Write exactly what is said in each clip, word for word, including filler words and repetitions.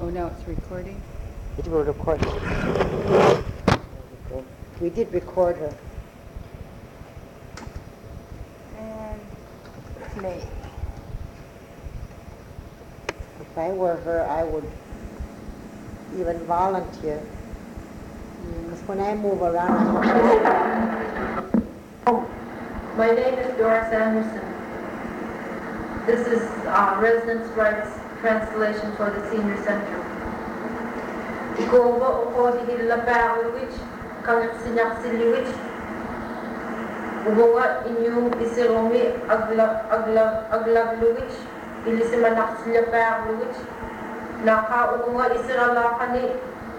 Oh, now it's recording? It will record. We did record her. And play. If I were her, I would even volunteer. Because when I move around, Oh, my name is Doris Anderson. This is uh, residence rights translation for the senior center. Ikoba o di hilapawich, kangat sinaksiliwich. Ubunga inyong isiromi aglag aglag aglagluwich, ilisimanak silapawich. Naka ubunga isiralakani,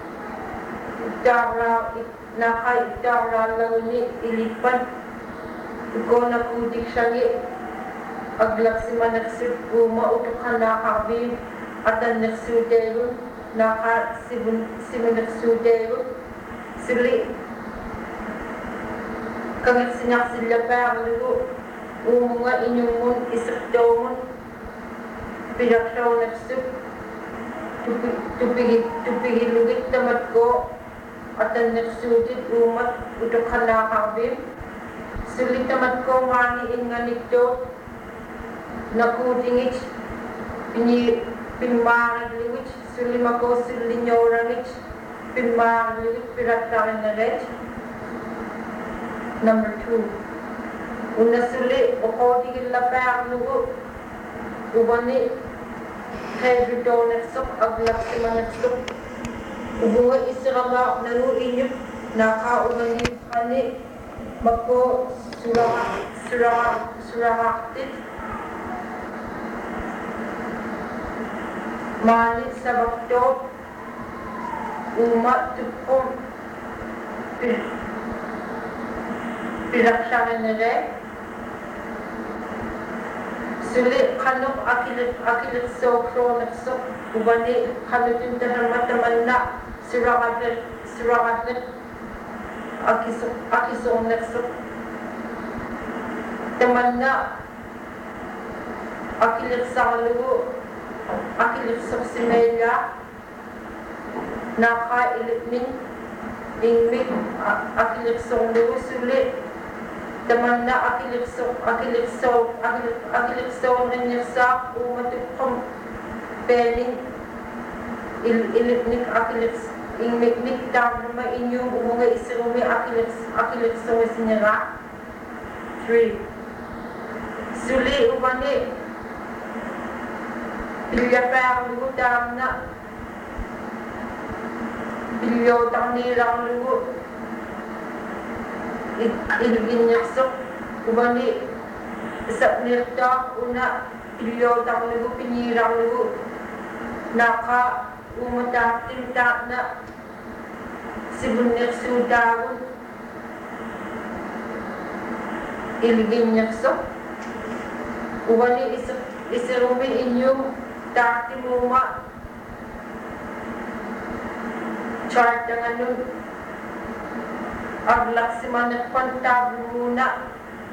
itara naka itara languni ilipan. Iko na kudik siya aglag si manaksip uma utukan nakabib at ang naksudero naka si manaksudero sili kangat sinak sila parlo umunga inyong mun isakdaw mun pinaksaw naksip tupigit tupigilugit tamat ko at ang naksudit umat utukan nakabib sili tamat ko mani inganit to nakudingich pini pinmarliwich sulimako sulinyorangich pinmarliwich piratkarinarech. Number two, una suli okodigil laparlugu ubani hedridonersok aglapsimanersok ubunga isirama naru inyup naka ubani kani mako surah surah surahaktit Malik sa bakto umat tukum piraksyakan nere sulit kanok akilit akilit so kronek so ubani kalitin terhormat teman nak suragat suragat akisok akisok neksok teman nak akilit sa lugu akilit sa simelya naka ilitning ingmig akilit sa lugu sulit teman na akilit sa akilit sa akilit akilit sa nanyasa umatupang peling il ilitning akilit ingmig nigtang na inyong umunga isirumi akilit akilit sa sinyara. Three suli ubani Pilya pang lugu dam na pilyo tang nilang lugu ilgin nyaksok ubani isap nirta una pilyo tang lugu pinirang lugu naka umatatin ta na sibun nyaksu dagun ilgin nyaksok ubani isap isirumi inyong dati muma chart dengan nun aglak si manat pantab muna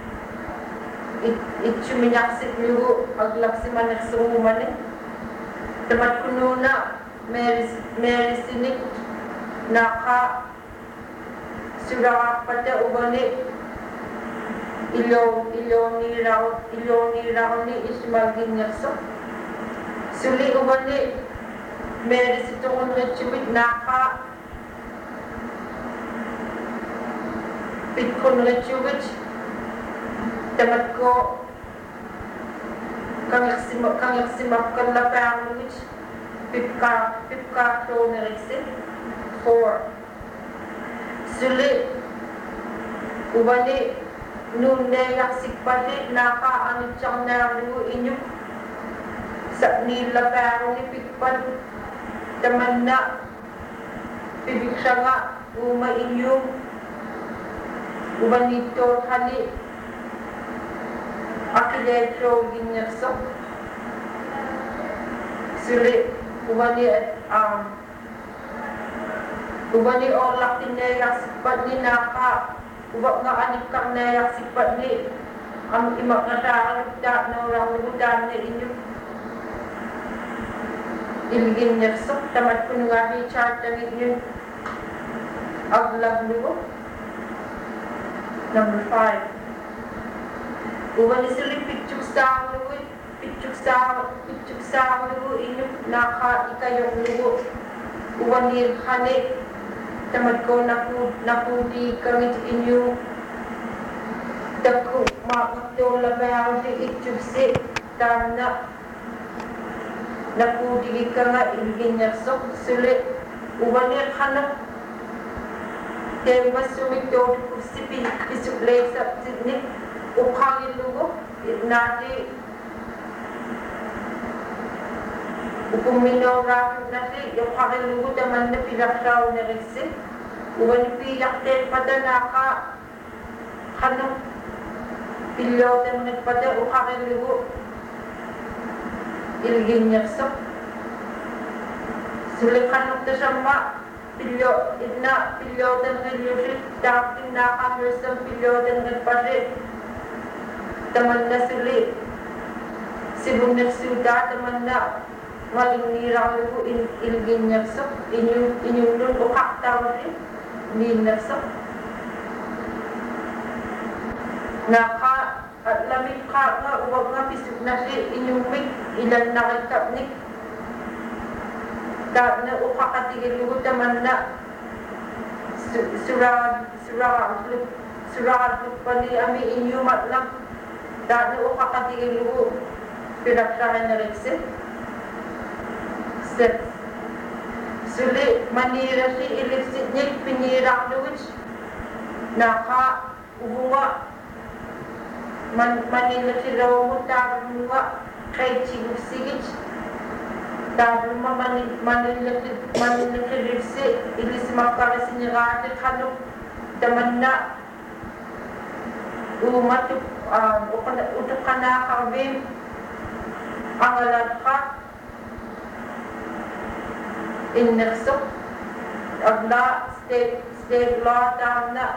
itchu minyaksik lugu aglak si manat sumumani temat kununa meris merisinik naka surah pada ubani ilo ilo ni raw ilo ni raw ni ismagin nyaksok suli ubani meris itong nechimit naka pitkon nechimit temat ko kangak simak kangak simak kalapang which pipka pipka kronerixit. Four suli ubani nunde yak sikpati naka anit siyang naru inyuk sa nila pero ni pikpan teman na pibig siya nga uma inyong ubanito hali akiletro ginyasok suli ubani um ubani olak tineyak sipat ni naka ubak nga anik kang nayak sipat ni ang imak nga sa alagda na orang lugudan ni inyong ilgin nyersok tamat kunungahi chartangin yun aglag lugo. Number five. Uwan isili pitchuk sa lugo, pitchuk sa pitchuk sa lugo inyo naka ikayong lugo. Uwan nil hane tamat ko naku nakudi kami inyo taku makakto labaw di itchuk si tamna nakudi ka nga ilgin nyersok sulit uwan nil hane Tema sumito sipi isukle sa ni ukhangin lugo nati ukumino rafi nati ukhangin lugo taman na pilaksaw na resi uwan pilakte pada naka kano pilyo taman pada ukhangin lugo ilgin nyaksok sulit kanok tasama pilyo idna pilyo dan ngelyusit dakin na kamersam pilyo dan ngepade taman na suli sibun na suda taman na maling nirang lugo in ilgin nyaksok inyong inyong nun ukak tawari ni nyaksok naka at lamig ka nga uwag nga pisuk na si inyong mig ilan nakikapnik da na upakatigil lugo taman na surad surad surad pali ami inyo matlang da na upakatigil lugo pinagsahan na rekse step suli manira si iliksit niya pinirang luwich naka ubunga man manila si raw mo tarunga kay chigusigich Dahil manilirsi ilis makarasi ni Rati Kano daman na umatuk utuk ka na kawin ang alat ka inersok agla state state law down na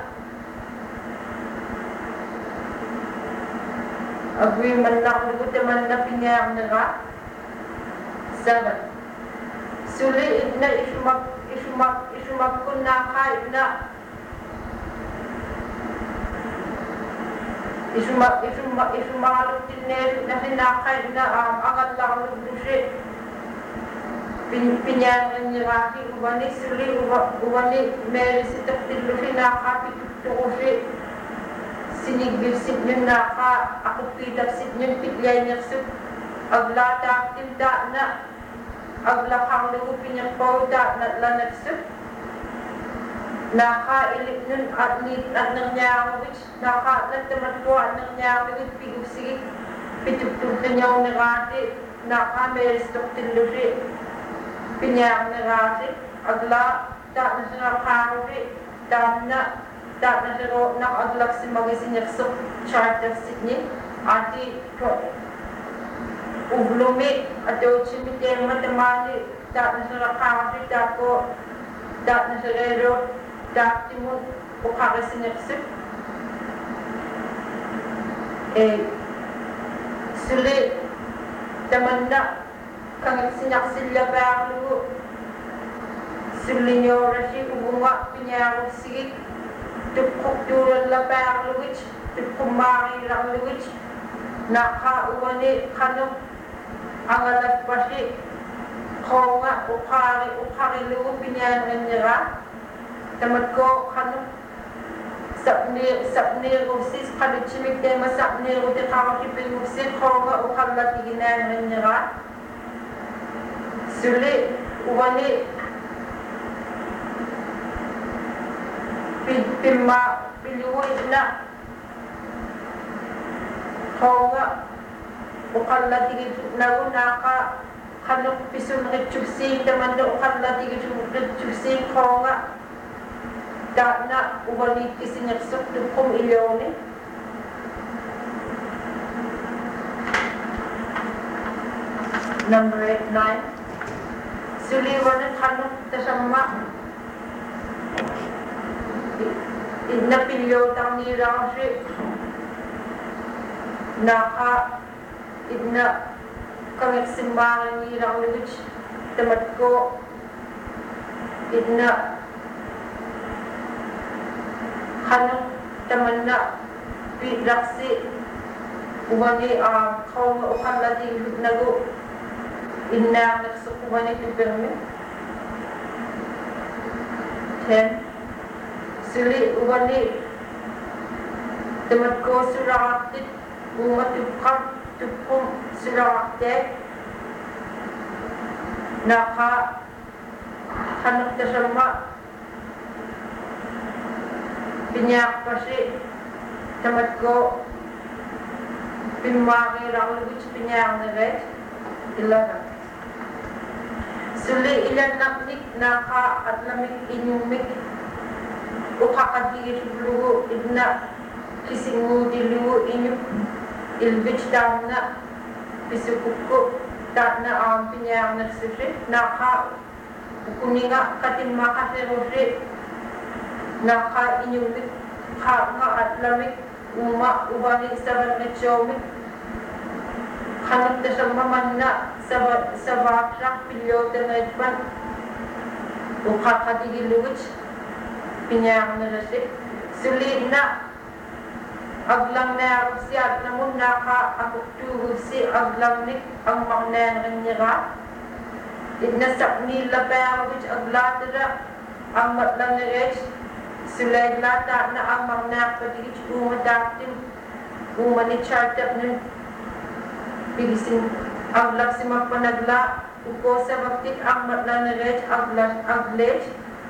agreement na kung daman na pinyang na ka Seven. Suli idna isumak isumak isumak kun na ka idna isumak isumak isumak tinne na hinaka idna ang agat lang lubusi pin pinyan ni Raki ubani suli ubani meri sitak tilusi na ka pitutusi sinigbil sit nyo na ka ako pitak sit nyo pitlay niya sip aglata tinda na aglakang lugo pinyakpawda na lanagsip naka ilip nun at nit at nangyawit naka nagtamat ko at nangyawit pigusig pitugtug na niyaw na rati naka meristok tilusi pinyang na rati agla ta na siya karuri dam na ta na siya nakaglak si magisinyakso charter sidney ati ublumi atau cimite matemani tak nasara kafi tako tak nasara ero tak timu ukara sineksip eh suli tamanda kangat sinak sila baru suli nyorasi ubunga pinyarok sigit tukuk duran la baru which tukumari lang which naka uwani kanong ang alat pasi ko nga ukari ukari lugo pinyan nira tamat ko kanu sapni sapni rusis kanu chimik tema sapni rute kawaki pinusin ko nga ukalla tiginan nira suli uwani pimma piluwi na ko nga ukalla tigit nago naka kanok pisun retsuksing taman na ukalla tigit retsuksing ko nga da na ubalit isinyaksok dukom ilyone number eight nine suliwan at kanok tasama idnapilyo tang nirang si naka idna kangit simbangan nirang luwich temat ko idna hanang teman na pilaksi wani a kau ukan lagi nago inna nagsuku wani tibirmi ten sili wani temat ko suratit umat tukam tukum suratit naka hanap tasama pinyak pasi temat ko pimagi raul which pinyak naget ilan suli ilan naknik naka at lamig inyumik ukakadiri lugo idna kisingu dilugo inyum ilbich down na pisukuko tak na ang pinyang nagsifrit naka kuninga katin makasirufrit naka inyong ka nga at lamig uma ubani sabar na chomik kanag na sa maman na sa bakrak pilyote na itban ukakadigiluwich pinyang na rasik sulit na aglang na siya namun naka akuktuhu si aglang ni ang magnen nga idnasak nila pero which aglatara ang matlang na rech sulay lata na ang magnak padigit umadatin umani chartap nun pigisin aglag si magpanagla upo sa bakit ang matlang na rech aglag aglet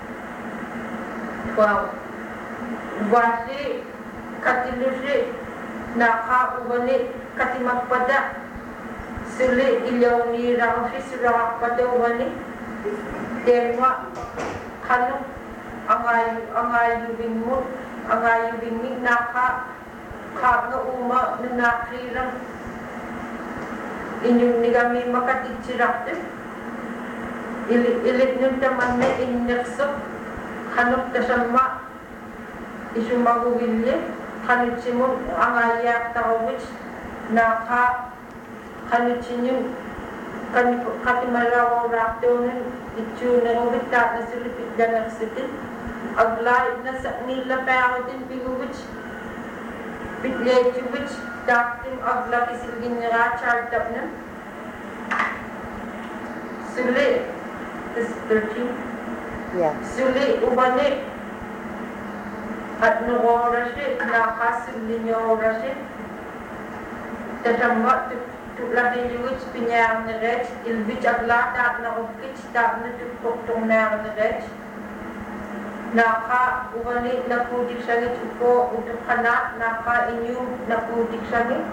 wow wasi katilusi naka ubani katimagpada suli ilaw ni rangsi surak pada ubani denwa kanu angay angay yubing mo angay yubing ni naka kagna uma nanakirang inyong nigami makatitsirak ilit ilit nun taman na inyaksak kanok tasama isumaguwilye kanitsimon ang ayak tarawich naka kanitsinyon katimalawaw raktonin itsu narawit ta na silipit danak sitin aglay na sa nila pero din piguwich pitlechewich daktim agla kisilgin nga chartap na suli is thirteen yeah suli ubani at nungorasi nakasilin yung orasi tatama tuklatin yung pinyang na rech ilbich aglata na ukits tak na tuktong na na rech naka uwani na pudik sangit upo utuk kanak naka inyong na pudik sangit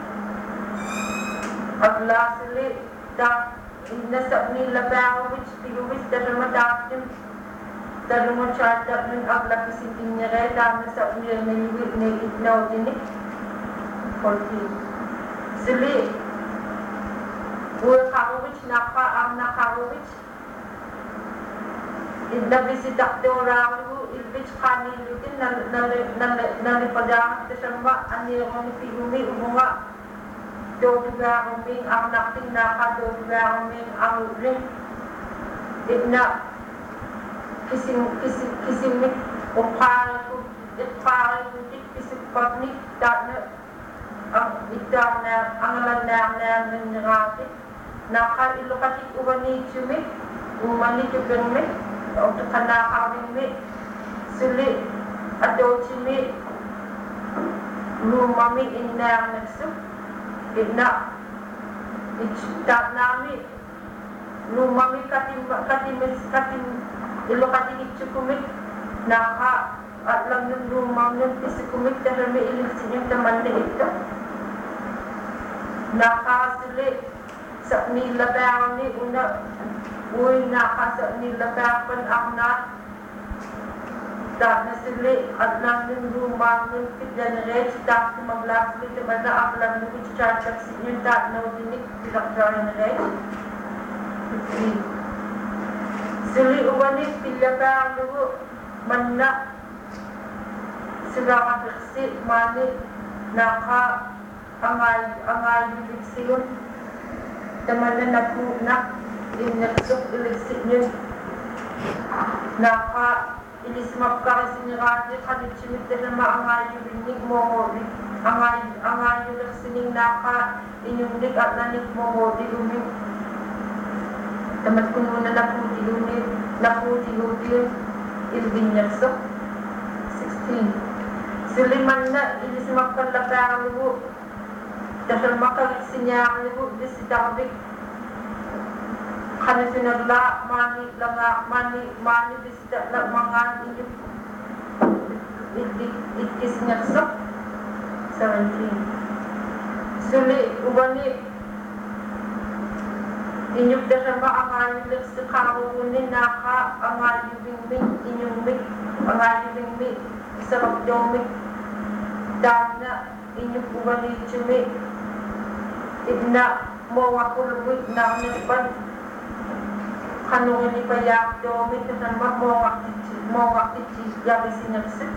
aglasili tak nasab nila bawich piguwis tatama taktim Darungan charter ng agla kisitin niya rin, dami sa unyay na iwit na itnaw din eh. fourteen. Sili, uwe kakawich, naka ang nakawich. Idnabisitak te orang lu, ilbich kanin lutin, nalipadangat te samba, anirong pigumi, umunga. Doduga uming ang nakting naka, doduga uming ang ring. Idna, Kisim kisim kisim ni opal tu opal tu kisim pagni tak na ang idam na ang landang na nangati naka ilokati ubani chumi umani chupengme untuk kana kawin me suli ado chimi lumami inna nagsu idna ichtak nami lumami katim katim katim ilokati ichukumit naka at lang ng lumang ng pisikumit na rami ilisin yung taman na ito nakasuli sa nilabang ni una uy naka sa nilabapan ang nat dahil suli at lang ng lumang ng pidyanarech dahil maglasli naman na ang lang ng ichachak sa inyo dahil na udinik pinakdaranarech Sili uwani pilapang lugo manna sila kasi mani naka angay angay bibigsiyon taman na napuna Innaksuk iliksiknya naka ilis mapkara sinirati kadit simit na maangayo binig mo angay angayo sining naka inyong dik at nanik mo di umi tamat kuno na naputi umi naputi umi ilbinyaksuk sixteen Suliman na ilis mapkalapang lubo dasal makalik sinyang lubo disitabik Kani sinagla mani langa mani mani bisda la mangan ini it it is nyaksuk seventeen Suli ubani inyuk dasar ma angan lek sekaru ni naka angan yubing inyung mik angan yubing mik sabab domik dana inyuk ubani cumi idna mo wakul wik na nipan Kanungan ni payak domi kasama mo wakti mo wakti gabi sinyaksik.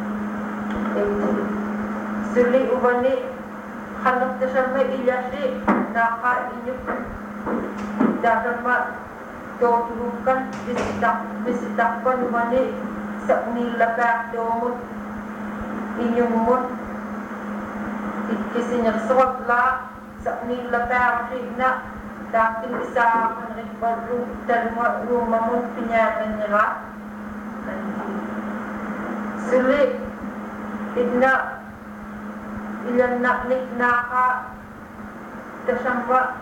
Suli ubani kanok kasama ilyasi naka inyuk dadama doturukan bisitak bisitakpan ubani sa nilapag domut inyong mut ikisinyaksak la sa nilapag na Dakin isa ang nagbaru dalwa rumah pinyaran nila. Suli idna ilan nak nik naka kasamba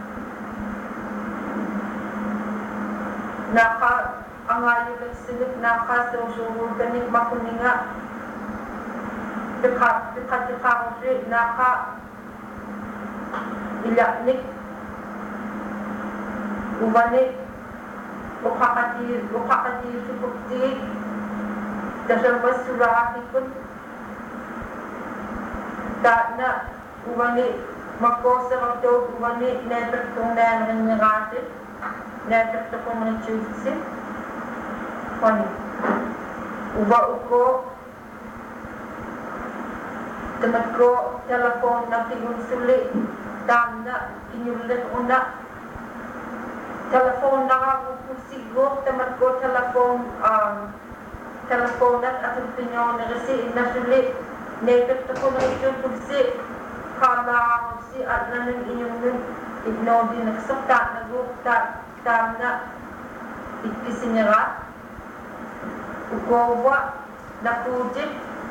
naka angayo nagsinik naka susunod kanig makuninga dekat dekat dekat naka ilaknik Ubani ukakati ukakati sukukti dasar basura ikut tak na ubani makosa waktu ubani netek tungdan menyerati netek tukung mencuci koni uba uko tematko telepon nanti unsuli dan na inyulit una Telepon na ako siguro temat ko telepon um telefonat atau pinyo na kasi nasuli nepet ko na ito pagsi kala si at nanin inyong nun igno din nagsakta nagukta tam na ikisinyara ugowa na pujit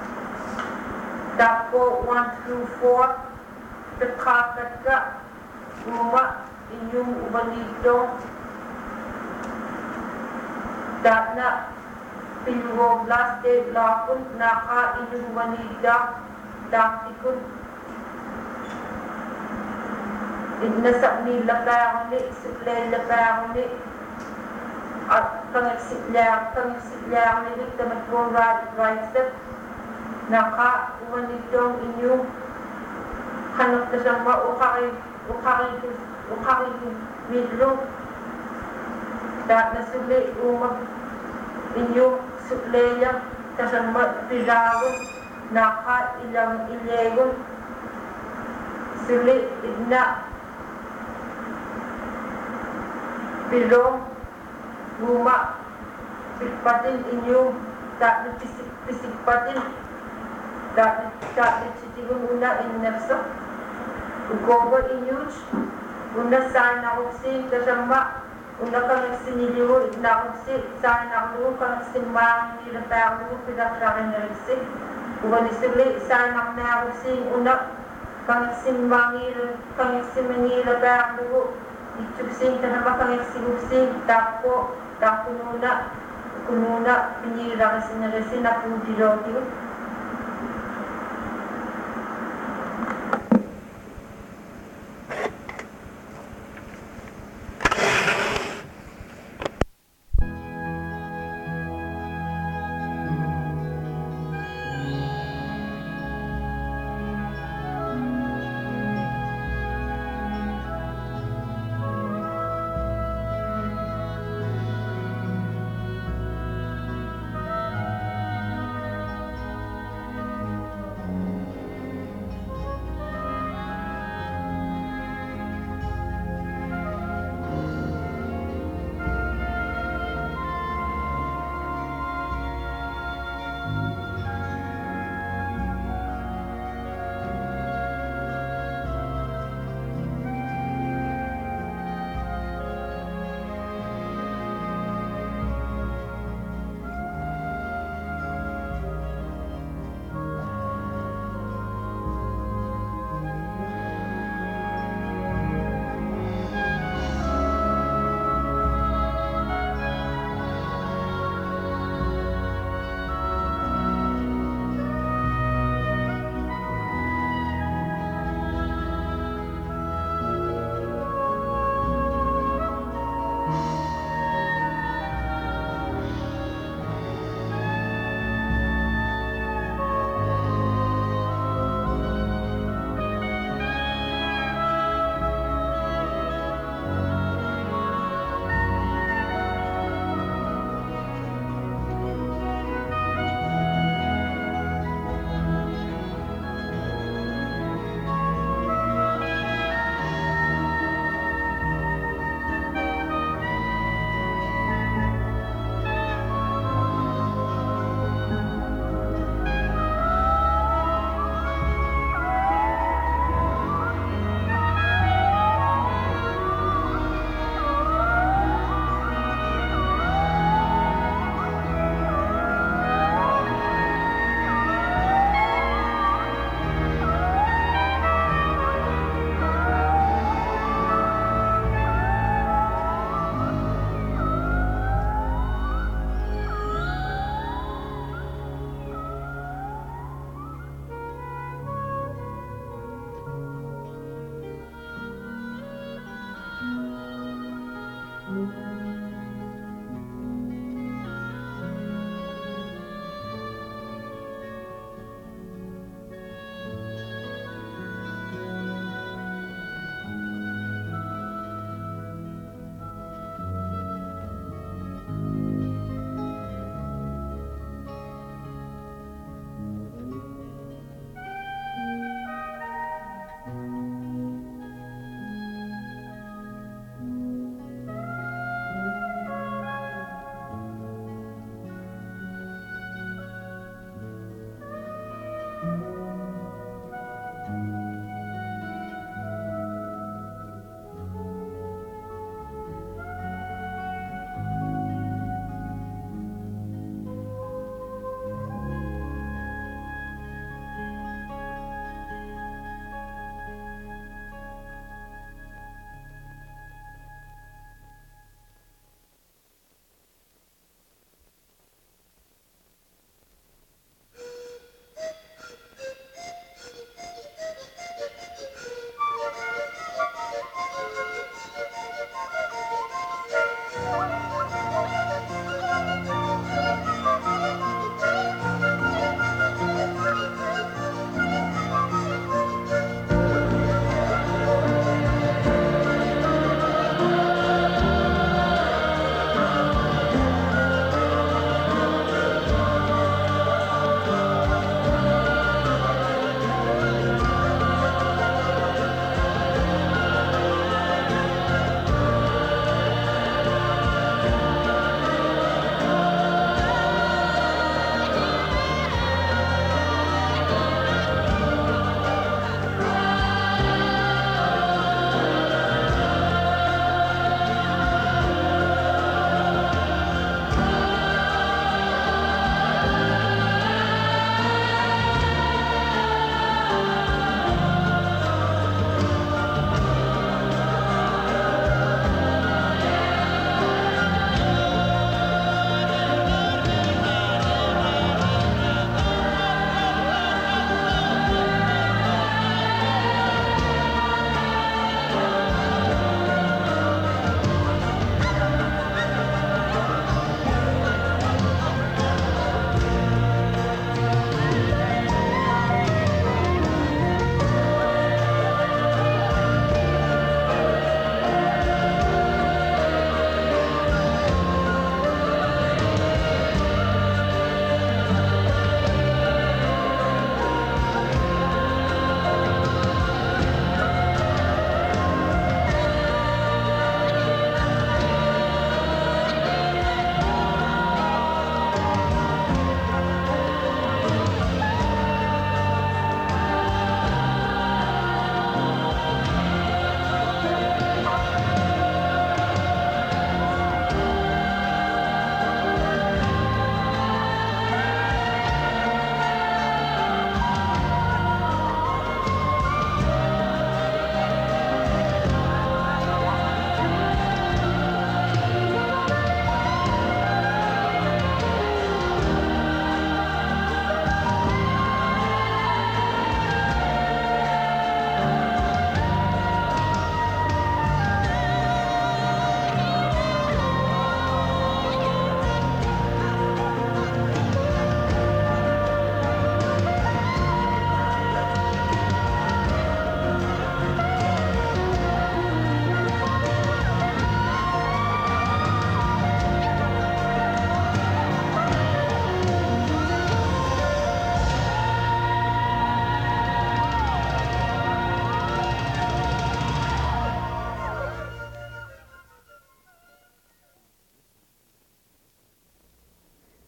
dapo one through four pekakat ka uma inyong ubanito dat na pinwo blas de lakun naka inyong ubanida daktikun idnasak ni lapang ni suklay lapang ni at kangagsiklang kangagsiklang ni tamat mo right right step naka ubanitong inyong hanap na siyang maukari ukari ukari midlo dat na suli umag inyo sukleya kasama pilagon naka ilang ilegon suli igna pilong guma pipatin inyo dat na pisik pisik patin dat na sitigon una inerso ugogo inyuj una sana uksi kasama una kang siniliwo na uksi sana ulo kang simang nilapang ulo pinakaran na uksi uwan isuli sana na uksi una kang simangil kang simangilapang ulo itubsing kanama kang sinuksi tapo tapo nuna kununa pinira kasi na kasi na pudiloti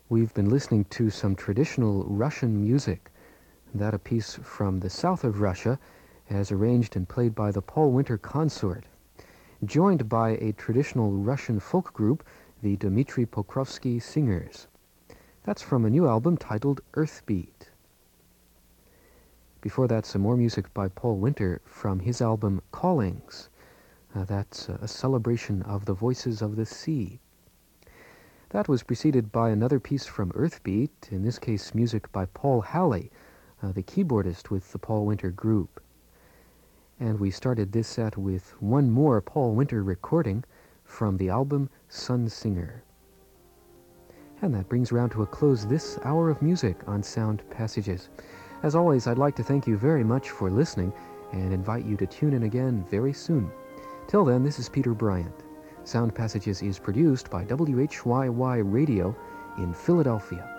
we've been listening to some traditional Russian music, that a piece from the south of Russia, as arranged and played by the Paul Winter Consort, joined by a traditional Russian folk group, the Dmitry Pokrovsky Singers. That's from a new album titled Earthbeat. Before that, some more music by Paul Winter from his album Callings. Uh, that's uh, a celebration of the voices of the sea. That was preceded by another piece from Earthbeat, in this case music by Paul Halley, uh, the keyboardist with the Paul Winter Group. And we started this set with one more Paul Winter recording from the album Sun Singer. And that brings around to a close this hour of music on Sound Passages. As always, I'd like to thank you very much for listening and invite you to tune in again very soon. Till then, this is Peter Bryant. Sound Passages is produced by W H Y Y Radio in Philadelphia.